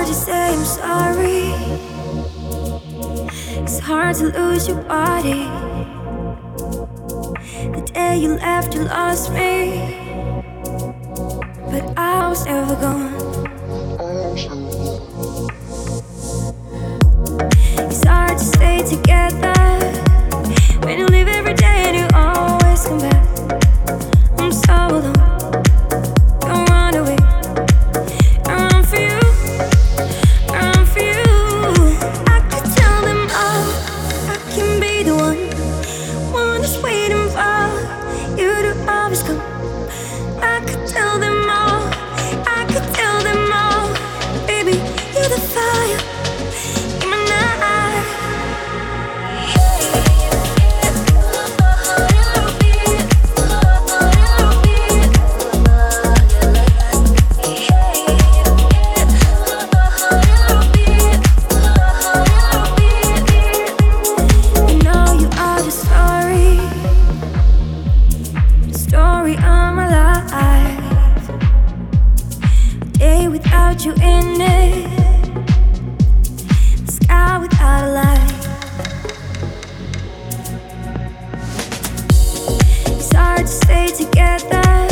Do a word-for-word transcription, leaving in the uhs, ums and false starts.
hard to say I'm sorry. It's hard to lose your body. The day you left, you lost me, but I was never gone. It's hard to stay together when you leave every day and you always come back. I'm so alone. Don't run away. I run for you. I run for you. I could tell them all I can be the one, one that's waiting for you to always come. I could tell them all. I could tell them all. Baby, you're the fire in my night. You know you are the story, the story of my life. A day without you in it, the sky without a light. It's hard to stay together